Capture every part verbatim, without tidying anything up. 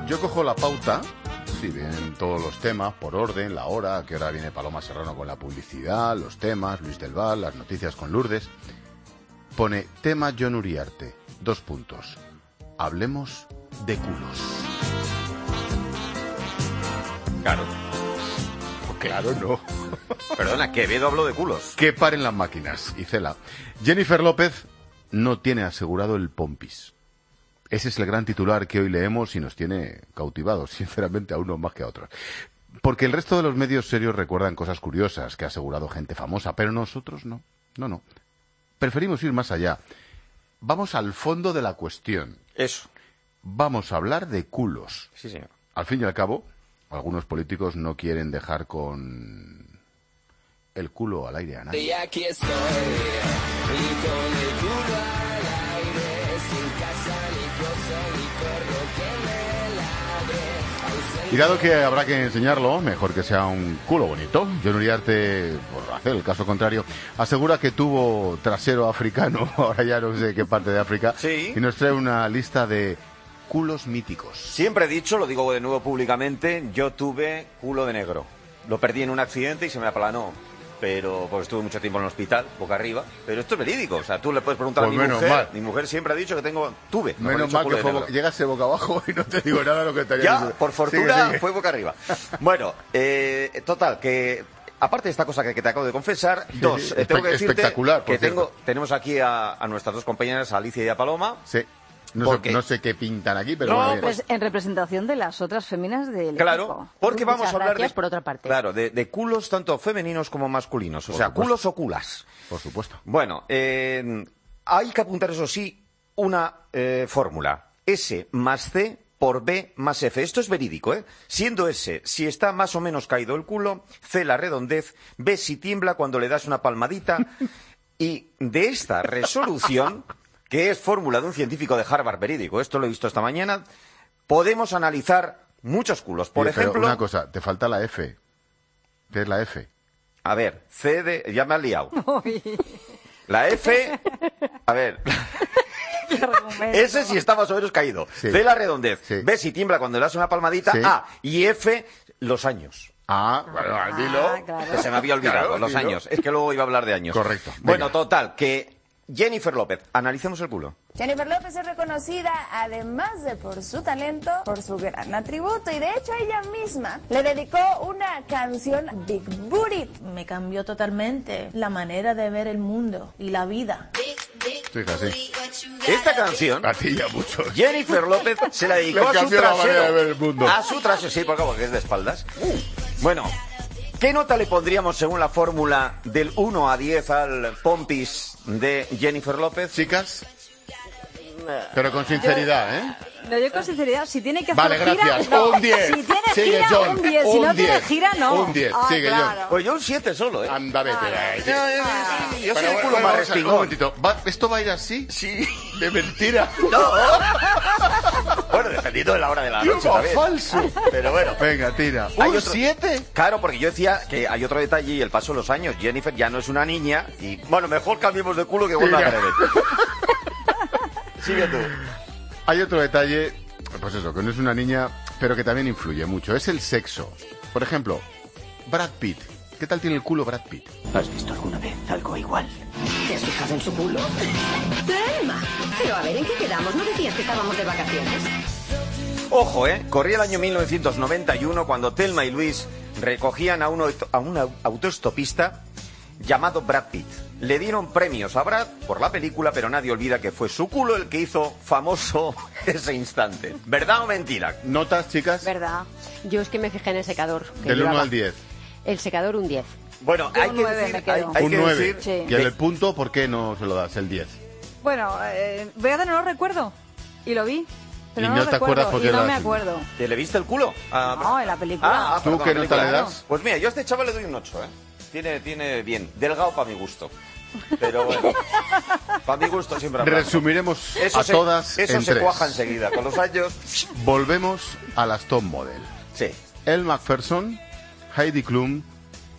yo cojo la pauta, sí, vienen todos los temas por orden, la hora, a qué hora viene Paloma Serrano con la publicidad, los temas, Luis del Val, las noticias con Lourdes. Pone tema Jon Uriarte, dos puntos. Hablemos de culos. Claro. Claro, no. Perdona, Quevedo habló de culos. Que paren las máquinas, Icela. Jennifer López no tiene asegurado el Pompis. Ese es el gran titular que hoy leemos y nos tiene cautivados, sinceramente, a unos más que a otros. Porque el resto de los medios serios recuerdan cosas curiosas que ha asegurado gente famosa, pero nosotros no. No, no. Preferimos ir más allá. Vamos al fondo de la cuestión. Eso. Vamos a hablar de culos. Sí, señor. Al fin y al cabo, algunos políticos no quieren dejar con el culo al aire a nadie. Y aquí estoy, y con el culo al aire, sin casa ni cosa ni perro que me ladre. Y dado que habrá que enseñarlo, mejor que sea un culo bonito. Jon Uriarte, por hacer el caso contrario, asegura que tuvo trasero africano, ahora ya no sé qué parte de África, sí. Y nos trae una lista de culos míticos. Siempre he dicho, lo digo de nuevo públicamente, yo tuve culo de negro. Lo perdí en un accidente y se me aplanó. Pero, porque estuve mucho tiempo en el hospital, boca arriba. Pero esto es verídico, o sea, tú le puedes preguntar Pues a mi menos mujer. mal. Mi mujer siempre ha dicho que tengo, tuve. mejor Menos dicho, mal culo que de fue, negro. llegase boca abajo y no te digo nada de lo que estaría Ya, diciendo. por fortuna, Sigue, sigue. fue boca arriba. Bueno, eh, total, que aparte de esta cosa que, que te acabo de confesar, Sí, dos, sí, eh, tengo que espe- decirte espectacular, por que tengo, cierto. tenemos aquí a, a nuestras dos compañeras, a Alicia y a Paloma. Sí. No Porque- sé, no sé qué pintan aquí, pero No, bueno, bien. pues- En representación de las otras féminas del Claro, equipo. porque vamos Muchas a hablar gracias de, por otra parte. Claro, de, de culos tanto femeninos como masculinos, o Por sea, supuesto. culos o culas. Por supuesto. Bueno, eh, hay que apuntar, eso sí, una eh, fórmula. S más C por B más F. Esto es verídico, ¿eh? Siendo S, si está más o menos caído el culo, C, la redondez, B, si tiembla cuando le das una palmadita, y de esta resolución, que es fórmula de un científico de Harvard verídico, esto lo he visto esta mañana, podemos analizar muchos culos. Por Sí, pero ejemplo, una cosa, te falta la F. ¿Qué es la F? a ver, C de... ya me has liado. La F... A ver... Ese sí está más o menos caído. Sí. C, la redondez. Sí. B, si tiembla cuando le das una palmadita. Sí. A. Y F, los años. Ah, bueno, dilo. Ah, claro. Que se me había olvidado, Claro, los dilo. años. Es que luego iba a hablar de años. Correcto. Bueno, Venga. total, que Jennifer López, analicemos el culo. Jennifer López es reconocida, además de por su talento, por su gran atributo, y de hecho ella misma le dedicó una canción, Big Booty. Me cambió totalmente la manera de ver el mundo y la vida. Fíjate, sí. Esta canción, A ti ya mucho. Jennifer López se la dedicó Le a su cambió la manera de ver el trasero. mundo. A su trasero, sí, porque porque es de espaldas. Bueno, ¿qué nota le pondríamos según la fórmula del uno a diez al Pompis de Jennifer López? Chicas, pero con sinceridad, ¿eh? No, yo con sinceridad, si tiene que hacer Vale, gira, gracias. no. Un diez. Si tiene Sigue, gira, John. un diez. Si Un no tiene diez. gira, no. Un diez. Ah, Sigue, claro. Pues yo un siete solo, ¿eh? Anda, vete. Yo, yo- yo- yo soy Pero el bueno, culo bueno, más vamos a ver, un respingón. momentito. ¿Va- ¿Esto va a ir así? Sí. De mentira. No. Bueno, dependiendo de la hora de la noche ¡Qué también. falso! Pero bueno. Venga, tira. Hay ¿Un otro- siete? Claro, porque yo decía que hay otro detalle y el paso de los años. Jennifer ya no es una niña y, bueno, mejor cambiemos de culo que vuelva a Mira. Gareth. Sigue tú. Hay otro detalle, pues eso, que no es una niña, pero que también influye mucho. Es el sexo. Por ejemplo, Brad Pitt. ¿Qué tal tiene el culo Brad Pitt? ¿Has visto alguna vez algo igual? ¿Te has fijado en su culo? Telma. Pero a ver, ¿en qué quedamos? ¿No decías que estábamos de vacaciones? Ojo, ¿eh? Corría el año mil novecientos noventa y uno cuando Thelma y Luis recogían a un, auto- a un au- autoestopista llamado Brad Pitt. Le dieron premios a Brad por la película, pero nadie olvida que fue su culo el que hizo famoso ese instante. ¿Verdad o mentira? ¿Notas, chicas? ¿Verdad? Yo es que me fijé en el secador. que Del uno llevaba. al diez. El secador un diez. Bueno, Yo hay un que nueve decir, me quedo. hay, hay Un que nueve. decir Sí. Y en el punto, ¿por qué no se lo das? El diez. Bueno, eh, voy a tener un recuerdo. Y lo vi. Pero Y no, no lo te acuerdas recuerdo, por qué y no lo me das. acuerdo. ¿que le viste el culo? a Brad? No, en la película. Ah, ah, ¿Tú perdón, qué la nota le película. das? Pues mira, yo a este chaval le doy un ocho, ¿eh? Tiene, tiene bien. Delgado para mi gusto. Pero bueno, para mi gusto siempre habrá. Resumiremos Eso a se, todas Eso en se tres. cuaja enseguida. Con los años, Volvemos a las top model. sí. Elle Macpherson, Heidi Klum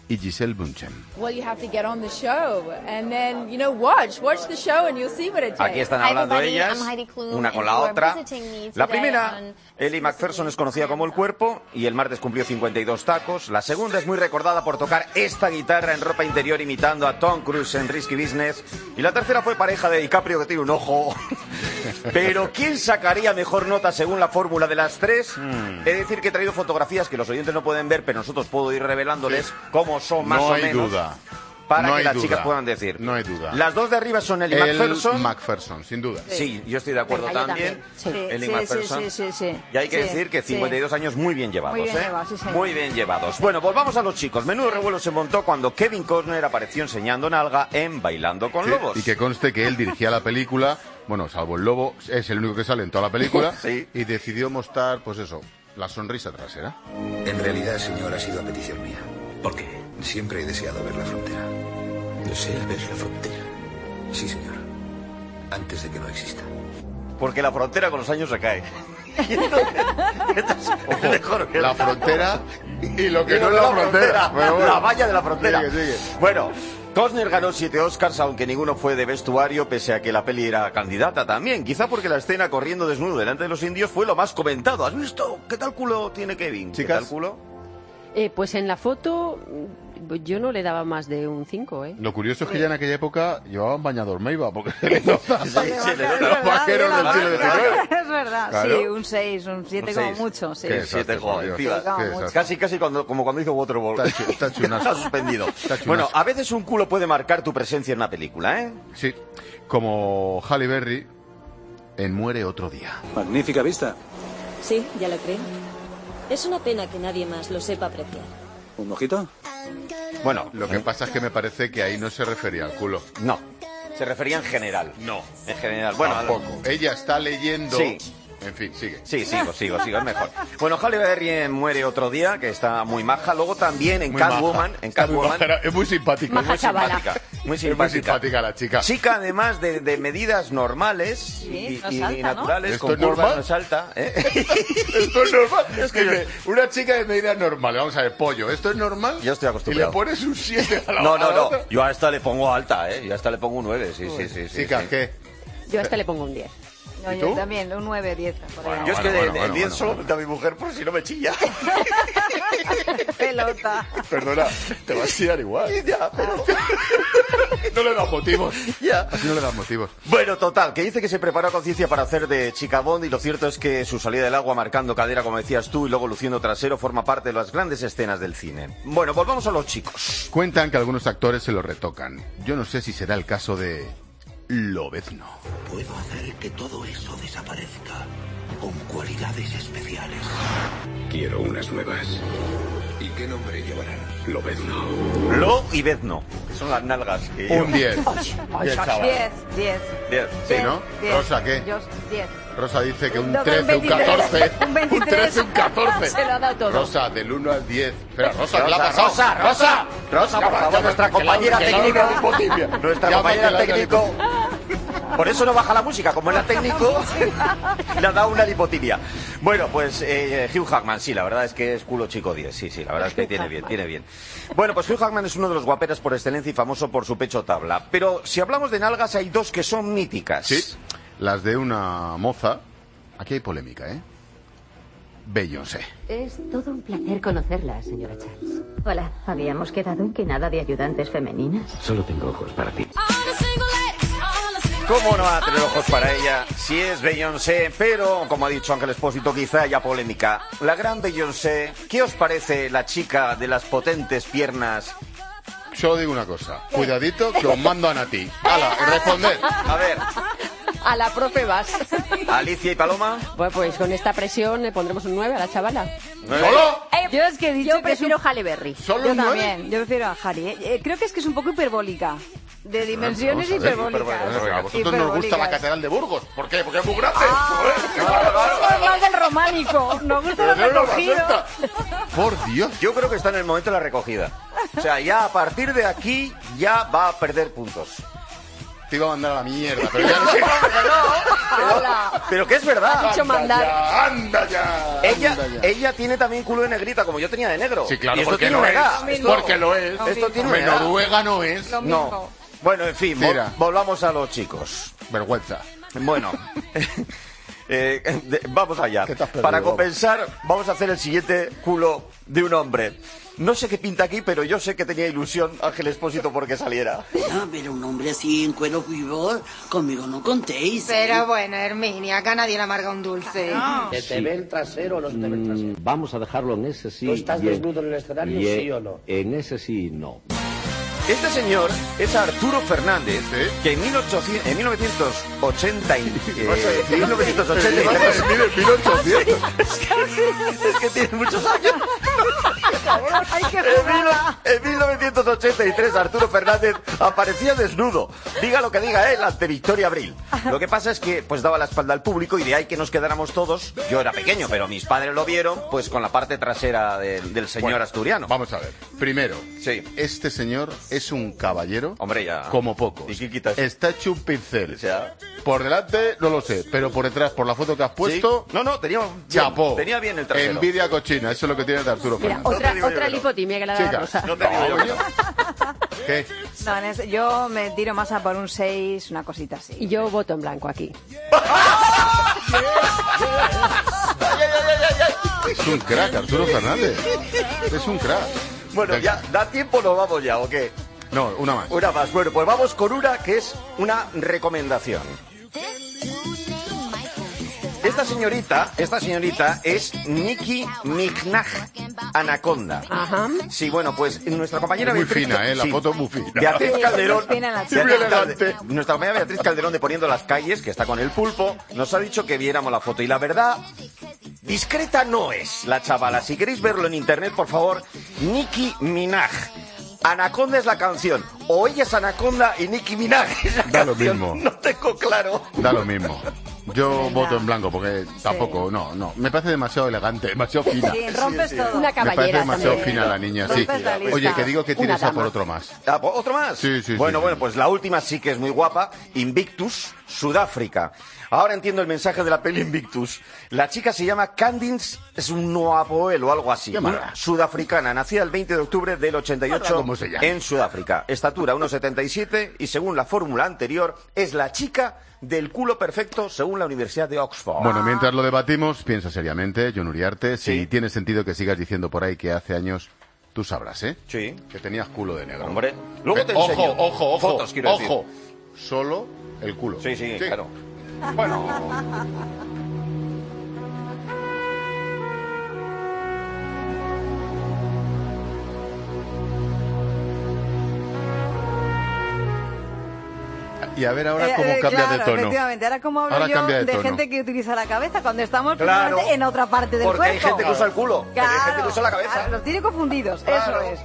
y Giselle Bündchen. Well, you have to get on the show and then, you know, watch. Watch the show and you'll see what it takes. Aquí están hablando ellas, una con la otra. La primera, Ellie Macpherson, es conocida como El Cuerpo y el martes cumplió cincuenta y dos tacos. La segunda es muy recordada por tocar esta guitarra en ropa interior imitando a Tom Cruise en Risky Business. Y la tercera fue pareja de DiCaprio, que tiene un ojo. Pero ¿quién sacaría mejor nota según la fórmula de las tres? Hmm. He de decir que he traído fotografías que los oyentes no pueden ver, pero nosotros puedo ir revelándoles sí. cómo son más no o hay menos. Duda. Para no que las duda. chicas puedan decir. No hay duda. Las dos de arriba son Ellie El Macpherson. Macpherson, sin duda. Sí, sí, yo estoy de acuerdo Venga, también. también. Sí. Ellie Sí, Macpherson. sí, sí, sí, sí. Y hay que Sí, decir que cincuenta y dos sí. años muy bien llevados, Muy bien ¿eh? llevados, sí, señor. Muy bien llevados. Bueno, volvamos a los chicos. Menudo revuelo se montó cuando Kevin Costner apareció enseñando nalga en Bailando con Sí, Lobos. y que conste que él dirigía la película, bueno, salvo el lobo, es el único que sale en toda la película, Sí. y decidió mostrar, pues eso, la sonrisa trasera. En realidad, señor, ha sido a petición mía. ¿Por qué? Siempre he deseado ver la frontera. ¿Deseas ver la frontera? Sí, señor. Antes de que no exista. Porque la frontera con los años se cae. Ojo, Mejor que la frontera y lo que Y no lo es de la frontera. Pero bueno. La valla de la frontera. Sigue, sigue. Bueno, Costner ganó siete Oscars, aunque ninguno fue de vestuario, pese a que la peli era candidata también. Quizá porque la escena corriendo desnudo delante de los indios fue lo más comentado. ¿Has visto qué tal culo tiene Kevin? ¿Qué Chicas. tal culo? Eh, pues en la foto yo no le daba más de un cinco, ¿eh? Lo curioso es que ya en aquella época llevaban bañador Meiba, porque se le nota. Sí, sí, le nota. Los vaqueros del siglo diecinueve. Es verdad, Claro. sí, un seis, un siete Un como seis. mucho, sí. Qué Siete desastre, por joder, Dios. tío. Qué Qué desastre. Casi, casi cuando, como cuando hizo Waterworld. Está hecho- está hecho un asco. Está suspendido. Está hecho un Bueno, asco. a veces un culo puede marcar tu presencia en una película, ¿eh? Sí, como Halle Berry en Muere otro día. Magnífica vista. Sí, ya lo creo. Es una pena que nadie más lo sepa apreciar. ¿Un mojito? Bueno, Lo que pasa es que me parece que ahí no se refería al culo. no. Se refería en general. No. En general. Bueno, Tampoco. Ella está leyendo... Sí. En fin, sigue. Sí, sigo, sigo, sigo, es mejor. Bueno, Halle Berry en Muere otro día, que está muy maja. Luego también en Muy maja. Catwoman. En Está muy Catwoman. maja, es muy simpática. Maja Muy chavala. simpática. Muy Es muy simpática. simpática la chica. Chica, además de, de medidas normales y, no y- salta, y ¿no? naturales, ¿Esto con es normal? curvas, no salta, ¿eh? Esto es normal. Es que dice, una chica de medidas normales. Vamos a ver, pollo, ¿esto es normal? Yo estoy acostumbrado. Y le pones un siete a la No, a no, la no. otra. Yo a esta le pongo alta, ¿eh? Yo a esta le pongo un nueve, sí, sí, sí. sí, Chicas, sí. ¿qué? Yo hasta le pongo un diez. No, ¿Y yo tú? también, un nueve, diez. por ahí. Yo es que Bueno, de- bueno, el bueno, diez bueno, solo a mi mujer por si no me chilla. Pelota. Perdona, te vas a tirar igual. Ya, pero... No le das motivos. Ya. Así no le das motivos. Bueno, total, que dice que se preparó a conciencia para hacer de chica Bond y lo cierto es que su salida del agua marcando cadera, como decías tú, y luego luciendo trasero forma parte de las grandes escenas del cine. Bueno, volvamos a los chicos. Cuentan que algunos actores se lo retocan. Yo no sé si será el caso de Lobezno. Puedo hacer que todo eso desaparezca con cualidades especiales. Quiero unas nuevas. ¿Y qué nombre llevarán? Lobezno. Lo y Bezno, que son las nalgas. que Un yo- diez. Diez, chaval. diez, diez. Bien. Sí, ¿no? diez. Rosa, ¿qué? Yo, diez. Rosa dice que un No, trece, un veintitrés. catorce. Un veintitrés. trece, un catorce. Se lo ha dado todo. Rosa, del uno al diez. Espera, Rosa, ¿qué le ha Rosa, pasado? Rosa, Rosa, Rosa, por Ya, favor, ya, nuestra que la- compañera que la técnica. haga lipotipia. Nuestra Llama que compañera la haga técnico. Por eso no baja la música, como es la técnico, le ha dado una lipotipia. Bueno, pues eh, Hugh Jackman, sí, la verdad es que es culo chico diez, sí, sí, la verdad es que tiene bien, tiene bien. Bueno, pues Hugh Jackman es uno de los guaperas por excelencia y famoso por su pecho tabla. Pero si hablamos de nalgas, hay dos que son míticas. Sí, las de una moza. Aquí hay polémica, ¿eh? Beyoncé. Es todo un placer conocerla, señora Charles. Hola, habíamos quedado en que nada de ayudantes femeninas. Solo tengo ojos para ti. ¿Cómo no va a tener ojos para ella si es Beyoncé? Pero, como ha dicho Ángel Espósito, quizá haya polémica. La gran Beyoncé, ¿qué os parece la chica de las potentes piernas? Solo digo una cosa. Cuidadito, que os mando a Nati. ¡Hala, responded! A ver, A la profe vas. Alicia y Paloma. Bueno, pues con esta presión le pondremos un nueve a la chavala. ¿Solo? Yo es que he dicho Yo que es un- prefiero Halle Berry. ¿Solo Yo un nueve? también, yo prefiero a Harry. ¿eh? Eh, creo que es que es un poco hiperbólica. De dimensiones Vamos a ver, hiperbólicas. A vosotros nos gusta la catedral de Burgos. ¿Por qué? Porque es muy grande. Es más del románico. Nos gusta lo Pero no, recogido. acepta. Por Dios. Yo creo que está en el momento de la recogida. O sea, ya a partir de aquí ya va a perder puntos. te iba a mandar a la mierda, pero ya no sé. pero, pero que es verdad. Dicho mandar. Ya, anda ya. Ella, anda ya. ella tiene también culo de negrita, como yo tenía de negro. Sí, claro, y esto porque tiene lo una es. edad. Esto, porque lo es. Esto tiene una Hombre, edad. Noruega no es. Lo No. mismo. Bueno, en fin, vol- Mira. volvamos a los chicos. Vergüenza. Bueno, eh, de- vamos allá. ¿Qué te has perdido, Para vamos? compensar, vamos a hacer el siguiente culo de un hombre. No sé qué pinta aquí, pero yo sé que tenía ilusión Ángel Expósito porque saliera. Ah, pero un hombre así en cuero vivo, conmigo no contéis. Pero bueno, Herminia, acá nadie le amarga un dulce. ¿Se te ve el trasero o no se te ve el trasero? Mm, vamos a dejarlo en ese sí. ¿Tú estás y en- desnudo en el escenario, y en- sí o no? En ese sí, no. Este señor es Arturo Fernández, que en, mil ochocientos, en mil novecientos ochenta y, eh, mil novecientos ochenta y tres... mil ochocientos. Es que tiene muchos años. En, mil, en mil novecientos ochenta y tres Arturo Fernández aparecía desnudo. Diga lo que diga él ante Victoria Abril. Lo que pasa es que pues daba la espalda al público y de ahí que nos quedáramos todos. Yo era pequeño, pero mis padres lo vieron pues con la parte trasera de- del señor Bueno, asturiano. Vamos a ver. Primero, Sí. este señor es un caballero Hombre, ya. como pocos. ¿Y qué quitas? Está hecho un pincel. O sea, Por delante, no lo sé, pero por detrás, por la foto que has puesto, ¿sí? No, no, tenía bien, chapó. tenía bien el trasero. Envidia cochina, eso es lo que tiene de Arturo Mira, Fernández. otra, te digo yo otra que no. lipotimia que la da Chica, Rosa. No te digo yo que no. ¿Qué? No, en ese- yo me tiro más a por un seis, una cosita así. Y yo voto en blanco aquí. Es un crack, Arturo Fernández. Es un crack. Bueno, Venga. ya, ¿da tiempo o nos vamos ya o qué? No, una más. Una más. Bueno, pues vamos con una que es una recomendación. Esta señorita, esta señorita es Nicki Minaj Anaconda. Ajá. Sí, bueno, pues nuestra compañera Es muy Beatriz fina, Ca- ¿eh? La sí. foto es muy fina. Beatriz Sí, Calderón, muy fina la Beatriz chica. Muy Calde- elegante. nuestra compañera Beatriz Calderón de Poniendo las Calles, que está con el pulpo, nos ha dicho que viéramos la foto y la verdad, discreta no es la chavala. Si queréis verlo en internet, por favor, Nicki Minaj. Anaconda es la canción, o ella es Anaconda y Nicki Minaj es la Da lo canción. mismo. No tengo claro. Da lo mismo. Yo voto en blanco porque tampoco, no, no. Me parece demasiado elegante, demasiado fina. Sí, rompes sí. todo. Una Me parece caballera demasiado también. fina la niña, sí. Rompes la lista. Oye, que digo que Una tienes a dama. por otro más. Ah, ¿otro más? Sí, sí, Bueno, sí, bueno, sí. pues la última sí que es muy guapa. Invictus, Sudáfrica. Ahora entiendo el mensaje de la peli Invictus. La chica se llama Candice Snuapoel o algo así. Qué mala. Una sudafricana, nacida el veinte de octubre del ochenta y ocho Mala como se llama. en Sudáfrica. Estatura uno setenta y siete y según la fórmula anterior es la chica del culo perfecto según la Universidad de Oxford. Bueno, mientras lo debatimos, piensa seriamente, John Uriarte, si Sí. tiene sentido que sigas diciendo por ahí que hace años, tú sabrás, ¿eh? Sí. Que tenías culo de negro. Hombre, luego te Eh, ojo, enseño ojo, ojo, fotos, quiero decir. ojo. Solo el culo. Sí, sí, claro. Bueno. Y a ver ahora Eh, cómo eh, cambia claro, de tono. efectivamente. Ahora cómo hablo Ahora yo cambia de, de tono. gente que utiliza la cabeza cuando estamos Claro. precisamente en otra parte del Porque cuerpo. hay gente que usa el culo, pero hay gente que Claro, usa la cabeza. claro, los tiene confundidos, Claro. eso es.